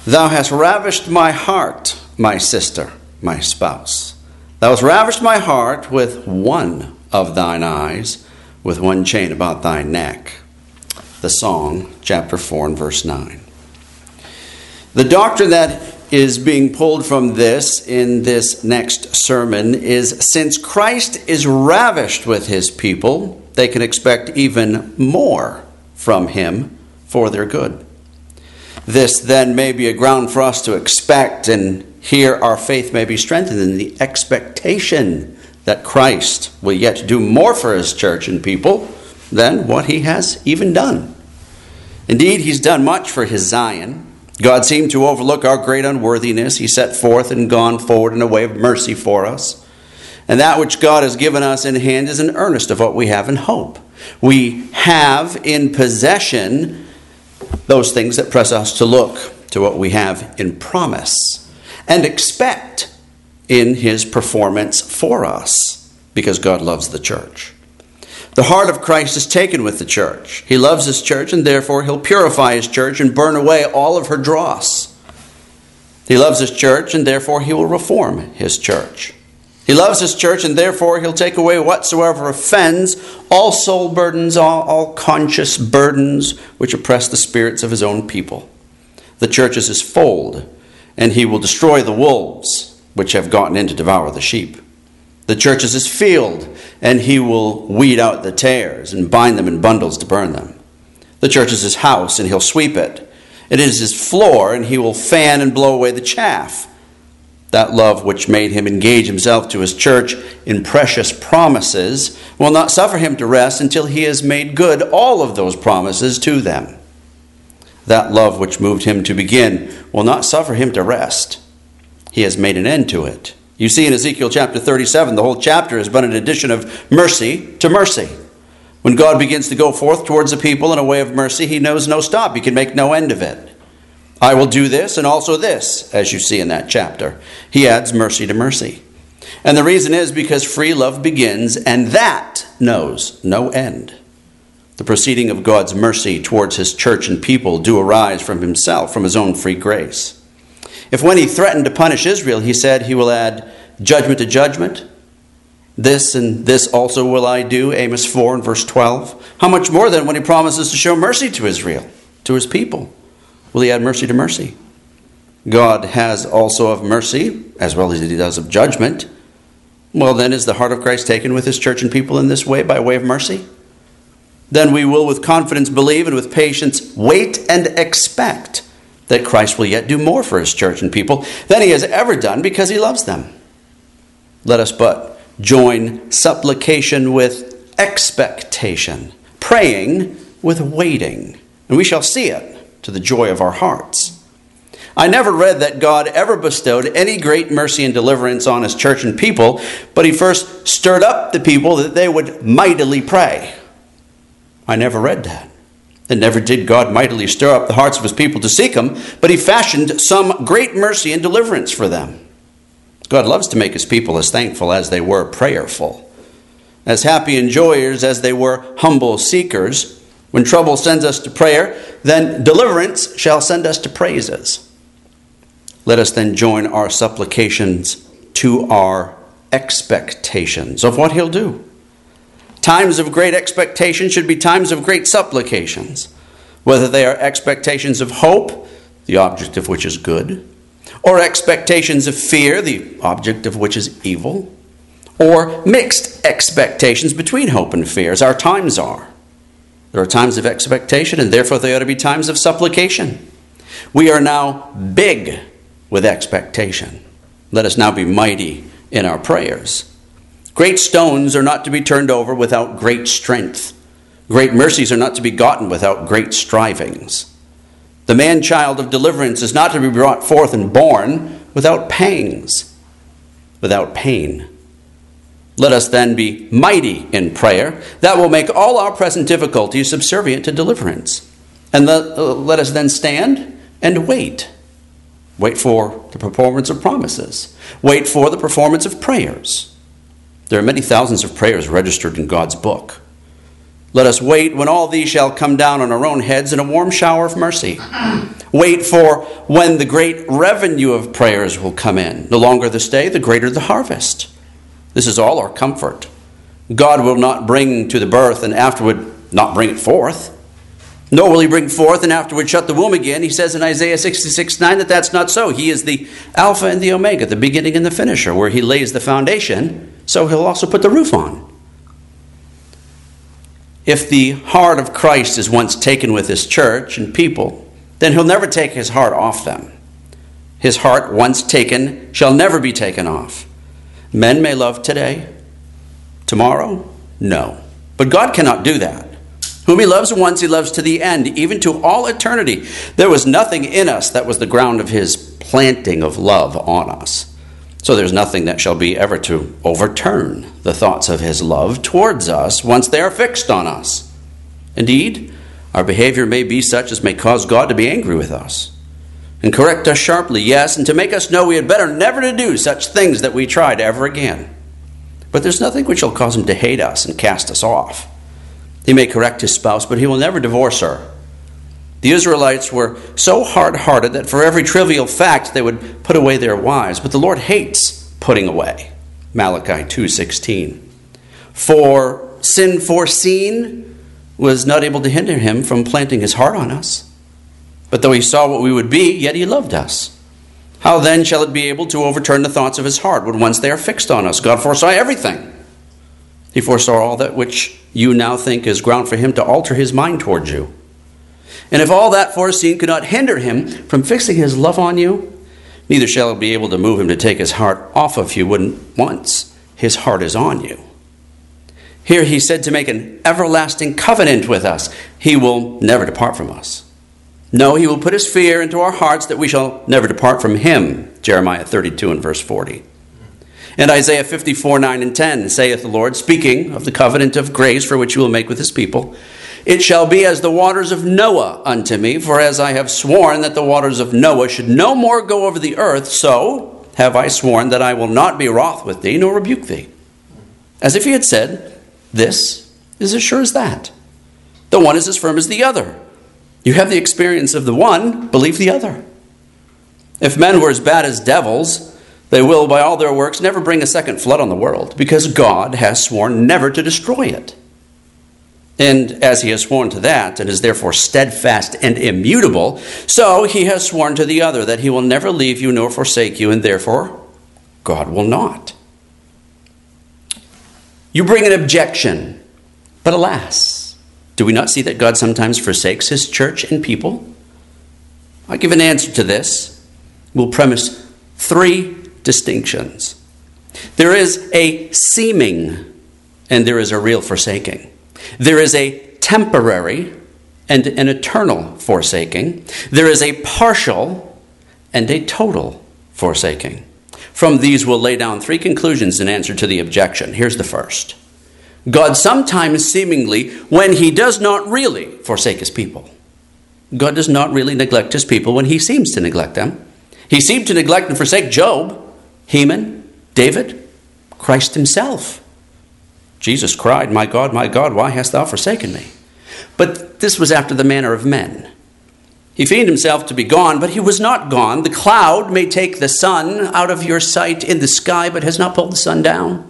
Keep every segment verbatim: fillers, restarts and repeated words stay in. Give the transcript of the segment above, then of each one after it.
Thou hast ravished my heart, my sister, my spouse. Thou hast ravished my heart with one of thine eyes, with one chain about thy neck. The Song, chapter four and verse nine. The doctrine that is being pulled from this in this next sermon is, since Christ is ravished with his people, they can expect even more from him for their good. This then may be a ground for us to expect, and here our faith may be strengthened in the expectation that Christ will yet do more for his church and people than what he has even done. Indeed, he's done much for his Zion. God seemed to overlook our great unworthiness. He set forth and gone forward in a way of mercy for us. And that which God has given us in hand is an earnest of what we have in hope. We have in possession those things that press us to look to what we have in promise and expect in his performance for us, because God loves the church. The heart of Christ is taken with the church. He loves his church, and therefore he'll purify his church and burn away all of her dross. He loves his church, and therefore he will reform his church. He loves his church, and therefore he'll take away whatsoever offends, all soul burdens, all, all conscious burdens which oppress the spirits of his own people. The church is his fold, and he will destroy the wolves which have gotten in to devour the sheep. The church is his field, and he will weed out the tares and bind them in bundles to burn them. The church is his house, and he'll sweep it. It is his floor, and he will fan and blow away the chaff. That love which made him engage himself to his church in precious promises will not suffer him to rest until he has made good all of those promises to them. That love which moved him to begin will not suffer him to rest. He has made an end to it. You see in Ezekiel chapter thirty-seven, the whole chapter is but an addition of mercy to mercy. When God begins to go forth towards the people in a way of mercy, he knows no stop. He can make no end of it. I will do this and also this, as you see in that chapter. He adds mercy to mercy. And the reason is because free love begins, and that knows no end. The proceeding of God's mercy towards his church and people do arise from himself, from his own free grace. If when he threatened to punish Israel, he said he will add judgment to judgment, this and this also will I do, Amos four and verse twelve, how much more then when he promises to show mercy to Israel, to his people? Will he add mercy to mercy? God has also of mercy, as well as he does of judgment. Well, then, is the heart of Christ taken with his church and people in this way, by way of mercy? Then we will with confidence believe and with patience wait and expect that Christ will yet do more for his church and people than he has ever done, because he loves them. Let us but join supplication with expectation, praying with waiting, and we shall see it to the joy of our hearts. I never read that God ever bestowed any great mercy and deliverance on his church and people, but he first stirred up the people that they would mightily pray. I never read that. And never did God mightily stir up the hearts of his people to seek him, but he fashioned some great mercy and deliverance for them. God loves to make his people as thankful as they were prayerful, as happy enjoyers as they were humble seekers. When trouble sends us to prayer, then deliverance shall send us to praises. Let us then join our supplications to our expectations of what he'll do. Times of great expectation should be times of great supplications, whether they are expectations of hope, the object of which is good, or expectations of fear, the object of which is evil, or mixed expectations between hope and fear, as our times are. There are times of expectation, and therefore they ought to be times of supplication. We are now big with expectation. Let us now be mighty in our prayers. Great stones are not to be turned over without great strength. Great mercies are not to be gotten without great strivings. The man-child of deliverance is not to be brought forth and born without pangs, without pain. Let us then be mighty in prayer. That will make all our present difficulties subservient to deliverance. And let, uh, let us then stand and wait. Wait for the performance of promises. Wait for the performance of prayers. There are many thousands of prayers registered in God's book. Let us wait when all these shall come down on our own heads in a warm shower of mercy. Wait for when the great revenue of prayers will come in. The longer the stay, the greater the harvest. This is all our comfort. God will not bring to the birth and afterward not bring it forth. Nor will he bring forth and afterward shut the womb again. He says in Isaiah sixty-six nine that that's not so. He is the Alpha and the Omega, the beginning and the finisher. Where he lays the foundation, so he'll also put the roof on. If the heart of Christ is once taken with his church and people, then he'll never take his heart off them. His heart, once taken, shall never be taken off. Men may love today. Tomorrow? No. But God cannot do that. Whom he loves once, he loves to the end, even to all eternity. There was nothing in us that was the ground of his planting of love on us. So there's nothing that shall be ever to overturn the thoughts of his love towards us once they are fixed on us. Indeed, our behavior may be such as may cause God to be angry with us and correct us sharply, yes, and to make us know we had better never to do such things that we tried ever again. But there's nothing which shall cause him to hate us and cast us off. He may correct his spouse, but he will never divorce her. The Israelites were so hard-hearted that for every trivial fact they would put away their wives. But the Lord hates putting away. Malachi two sixteen. For sin foreseen was not able to hinder him from planting his heart on us. But though he saw what we would be, yet he loved us. How then shall it be able to overturn the thoughts of his heart when once they are fixed on us? God foresaw everything. He foresaw all that which you now think is ground for him to alter his mind towards you. And if all that foreseen could not hinder him from fixing his love on you, neither shall it be able to move him to take his heart off of you when once his heart is on you. Here he said to make an everlasting covenant with us. He will never depart from us. No, he will put his fear into our hearts that we shall never depart from him. Jeremiah thirty-two and verse forty. And Isaiah fifty-four, nine and ten, saith the Lord, speaking of the covenant of grace for which he will make with his people, it shall be as the waters of Noah unto me, for as I have sworn that the waters of Noah should no more go over the earth, so have I sworn that I will not be wroth with thee, nor rebuke thee. As if he had said, this is as sure as that. The one is as firm as the other. You have the experience of the one, believe the other. If men were as bad as devils, they will, by all their works, never bring a second flood on the world, because God has sworn never to destroy it. And as he has sworn to that, and is therefore steadfast and immutable, so he has sworn to the other, that he will never leave you nor forsake you, and therefore God will not. You bring an objection, but alas, do we not see that God sometimes forsakes his church and people? I'll give an answer to this. We'll premise three distinctions. There is a seeming and there is a real forsaking. There is a temporary and an eternal forsaking. There is a partial and a total forsaking. From these we'll lay down three conclusions in answer to the objection. Here's the first. God sometimes seemingly, when he does not really forsake his people. God does not really neglect his people when he seems to neglect them. He seemed to neglect and forsake Job, Heman, David, Christ himself. Jesus cried, my God, my God, why hast thou forsaken me? But this was after the manner of men. He feigned himself to be gone, but he was not gone. The cloud may take the sun out of your sight in the sky, but has not pulled the sun down.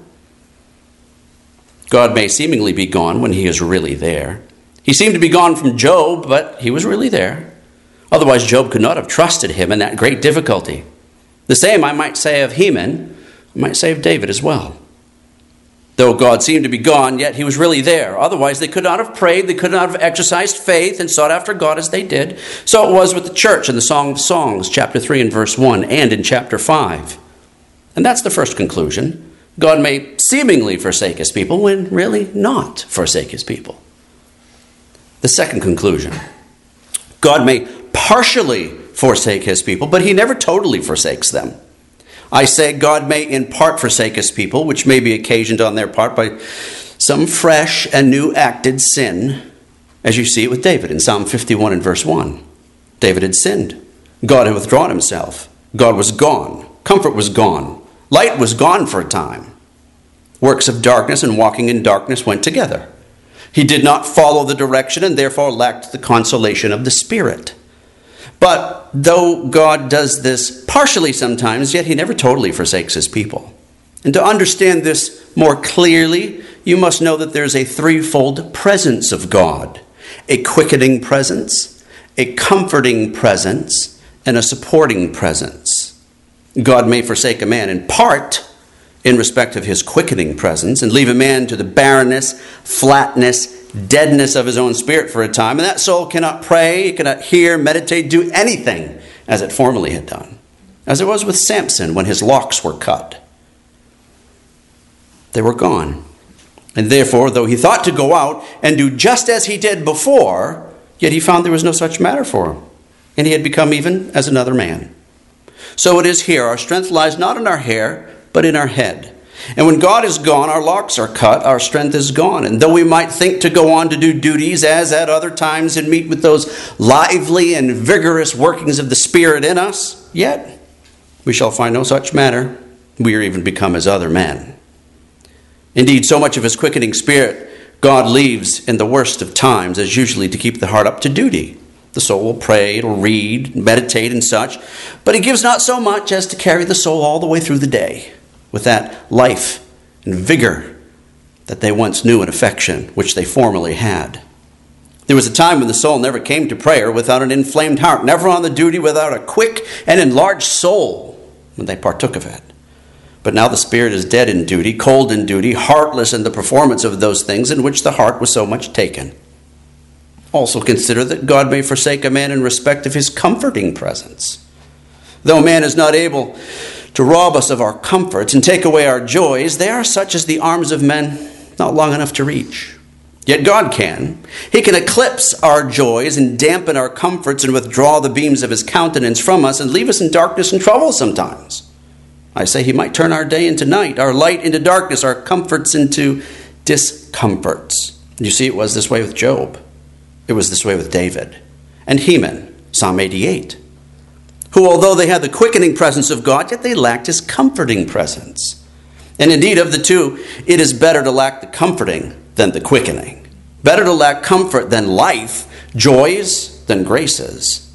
God may seemingly be gone when he is really there. He seemed to be gone from Job, but he was really there. Otherwise, Job could not have trusted him in that great difficulty. The same I might say of Heman, I might say of David as well. Though God seemed to be gone, yet he was really there. Otherwise, they could not have prayed, they could not have exercised faith and sought after God as they did. So it was with the church in the Song of Songs, chapter three and verse one, and in chapter five. And that's the first conclusion. God may seemingly forsake his people when really not forsake his people. The second conclusion. God may partially forsake his people, but he never totally forsakes them. I say God may in part forsake his people, which may be occasioned on their part by some fresh and new acted sin, as you see it with David in Psalm fifty-one and verse one. David had sinned. God had withdrawn himself. God was gone. Comfort was gone. Light was gone for a time. Works of darkness and walking in darkness went together. He did not follow the direction and therefore lacked the consolation of the Spirit. But though God does this partially sometimes, yet he never totally forsakes his people. And to understand this more clearly, you must know that there's a threefold presence of God: a quickening presence, a comforting presence, and a supporting presence. God may forsake a man in part in respect of his quickening presence and leave a man to the barrenness, flatness, deadness of his own spirit for a time, and that soul cannot pray, cannot hear, meditate, do anything as it formerly had done, as it was with Samson when his locks were cut. They were gone. And therefore, though he thought to go out and do just as he did before, yet he found there was no such matter for him, and he had become even as another man. So it is here. Our strength lies not in our hair, but in our head. And when God is gone, our locks are cut, our strength is gone. And though we might think to go on to do duties as at other times and meet with those lively and vigorous workings of the Spirit in us, yet we shall find no such matter. We are even become as other men. Indeed, so much of his quickening spirit God leaves in the worst of times as usually to keep the heart up to duty. The soul will pray, it'll read, meditate and such, but he gives not so much as to carry the soul all the way through the day with that life and vigor that they once knew and affection which they formerly had. There was a time when the soul never came to prayer without an inflamed heart, never on the duty without a quick and enlarged soul when they partook of it. But now the spirit is dead in duty, cold in duty, heartless in the performance of those things in which the heart was so much taken. Also consider that God may forsake a man in respect of his comforting presence. Though man is not able to rob us of our comforts and take away our joys, they are such as the arms of men not long enough to reach. Yet God can. He can eclipse our joys and dampen our comforts and withdraw the beams of his countenance from us and leave us in darkness and trouble sometimes. I say he might turn our day into night, our light into darkness, our comforts into discomforts. You see, it was this way with Job. It was this way with David. And Heman, Psalm eighty-eight, who, although they had the quickening presence of God, yet they lacked his comforting presence. And indeed, of the two, it is better to lack the comforting than the quickening. Better to lack comfort than life, joys than graces,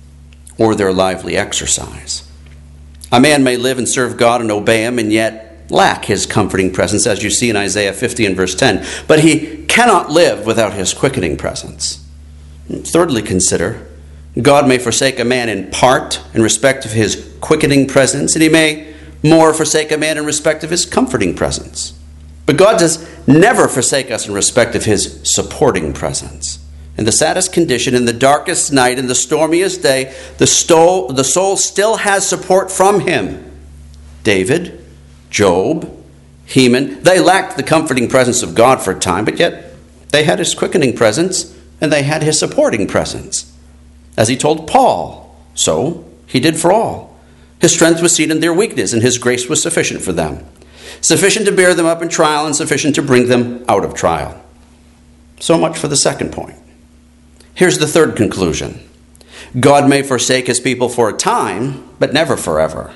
or their lively exercise. A man may live and serve God and obey him and yet lack his comforting presence, as you see in Isaiah fifty and verse ten. But he cannot live without his quickening presence. Thirdly, consider, God may forsake a man in part in respect of his quickening presence, and he may more forsake a man in respect of his comforting presence. But God does never forsake us in respect of his supporting presence. In the saddest condition, in the darkest night, in the stormiest day, the soul, the soul still has support from him. David, Job, Heman, they lacked the comforting presence of God for a time, but yet they had his quickening presence and they had his supporting presence. As he told Paul, so he did for all. His strength was seen in their weakness, and his grace was sufficient for them. Sufficient to bear them up in trial and sufficient to bring them out of trial. So much for the second point. Here's the third conclusion. God may forsake his people for a time, but never forever.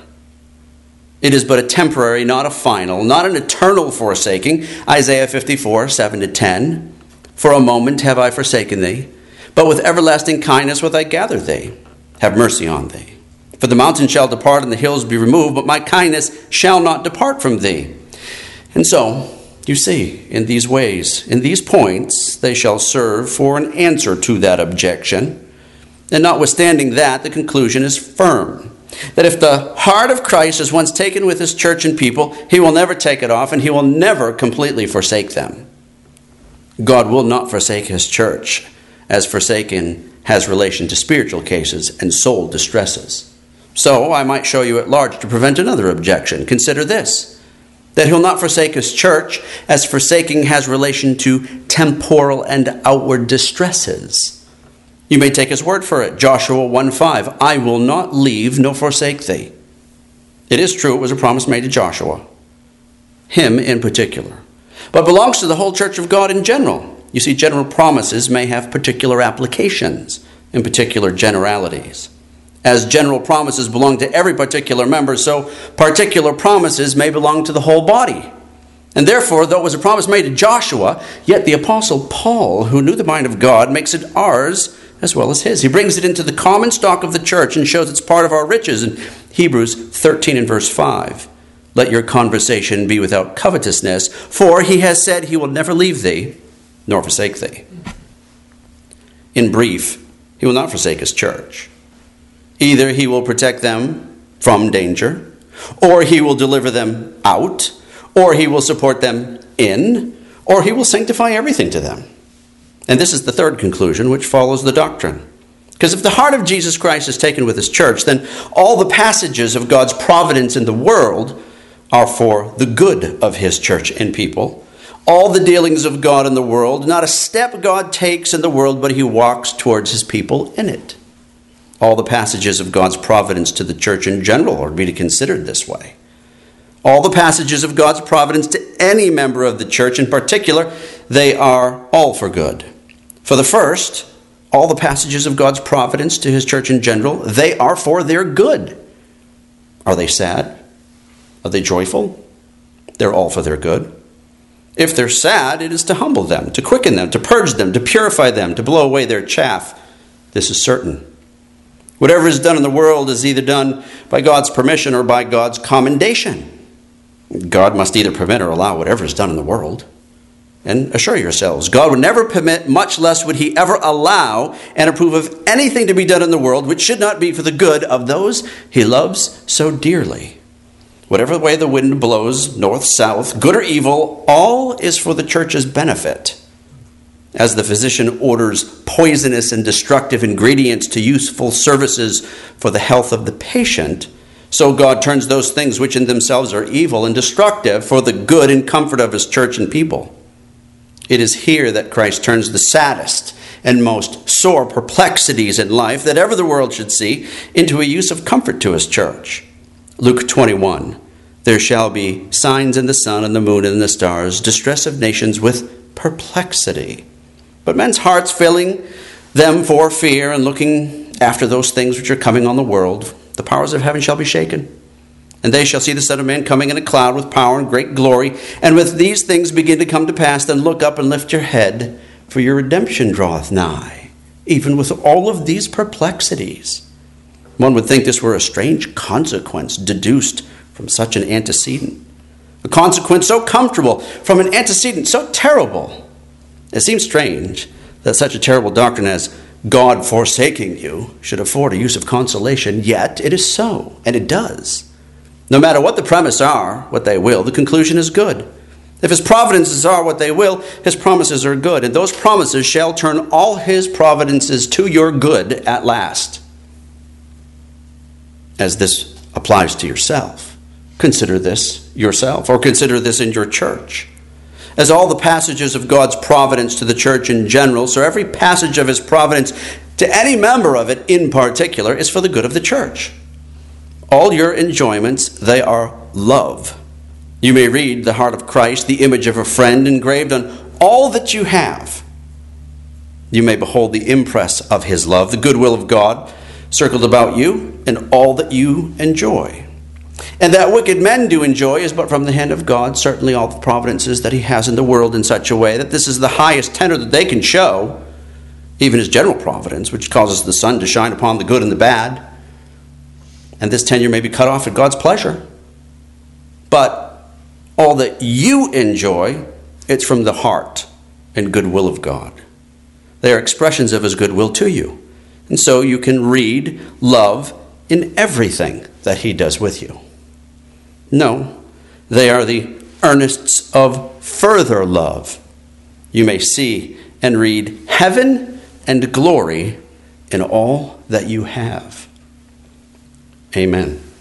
It is but a temporary, not a final, not an eternal forsaking. Isaiah fifty-four, seven to ten. For a moment have I forsaken thee, but with everlasting kindness will I gather thee. Have mercy on thee. For the mountains shall depart and the hills be removed, but my kindness shall not depart from thee. And so, you see, in these ways, in these points, they shall serve for an answer to that objection. And notwithstanding that, the conclusion is firm. That if the heart of Christ is once taken with his church and people, he will never take it off, and he will never completely forsake them. God will not forsake his church, as forsaken has relation to spiritual cases and soul distresses. So, I might show you at large to prevent another objection. Consider this. That he'll not forsake his church, as forsaking has relation to temporal and outward distresses. You may take his word for it. Joshua one five, I will not leave nor forsake thee. It is true, it was a promise made to Joshua. Him in particular. But belongs to the whole church of God in general. You see, general promises may have particular applications in particular generalities. As general promises belong to every particular member, so particular promises may belong to the whole body. And therefore, though it was a promise made to Joshua, yet the Apostle Paul, who knew the mind of God, makes it ours as well as his. He brings it into the common stock of the church and shows it's part of our riches in Hebrews thirteen and verse five. Let your conversation be without covetousness, for he has said he will never leave thee nor forsake thee. In brief, he will not forsake his church. Either he will protect them from danger, or he will deliver them out, or he will support them in, or he will sanctify everything to them. And this is the third conclusion, which follows the doctrine. Because if the heart of Jesus Christ is taken with his church, then all the passages of God's providence in the world are for the good of his church and people. All the dealings of God in the world, not a step God takes in the world, but he walks towards his people in it. All the passages of God's providence to the church in general are to be considered this way. All the passages of God's providence to any member of the church in particular, they are all for good. For the first, all the passages of God's providence to his church in general, they are for their good. Are they sad? Are they joyful? They're all for their good. If they're sad, it is to humble them, to quicken them, to purge them, to purify them, to blow away their chaff. This is certain. Whatever is done in the world is either done by God's permission or by God's commendation. God must either permit or allow whatever is done in the world. And assure yourselves, God would never permit, much less would he ever allow and approve of anything to be done in the world which should not be for the good of those he loves so dearly. Whatever way the wind blows, north, south, good or evil, all is for the church's benefit. As the physician orders poisonous and destructive ingredients to useful services for the health of the patient, so God turns those things which in themselves are evil and destructive for the good and comfort of his church and people. It is here that Christ turns the saddest and most sore perplexities in life that ever the world should see into a use of comfort to his church. Luke twenty-one, there shall be signs in the sun and the moon and the stars, distress of nations with perplexity. But men's hearts filling them for fear and looking after those things which are coming on the world, the powers of heaven shall be shaken. And they shall see the Son of Man coming in a cloud with power and great glory. And with these things begin to come to pass, then look up and lift your head, for your redemption draweth nigh, even with all of these perplexities. One would think this were a strange consequence deduced from such an antecedent. A consequence so comfortable from an antecedent so terrible. It seems strange that such a terrible doctrine as God forsaking you should afford a use of consolation, yet it is so, and it does. No matter what the premise are, what they will, the conclusion is good. If his providences are what they will, his promises are good, and those promises shall turn all his providences to your good at last. As this applies to yourself, consider this yourself, or consider this in your church. As all the passages of God's providence to the church in general, so every passage of his providence to any member of it in particular is for the good of the church. All your enjoyments, they are love. You may read the heart of Christ, the image of a friend engraved on all that you have. You may behold the impress of his love, the goodwill of God, circled about you and all that you enjoy. And that wicked men do enjoy is but from the hand of God, certainly all the providences that he has in the world in such a way that this is the highest tenor that they can show, even his general providence, which causes the sun to shine upon the good and the bad. And this tenure may be cut off at God's pleasure. But all that you enjoy, it's from the heart and goodwill of God. They are expressions of his goodwill to you. And so you can read love in everything that he does with you. No, they are the earnests of further love. You may see and read heaven and glory in all that you have. Amen.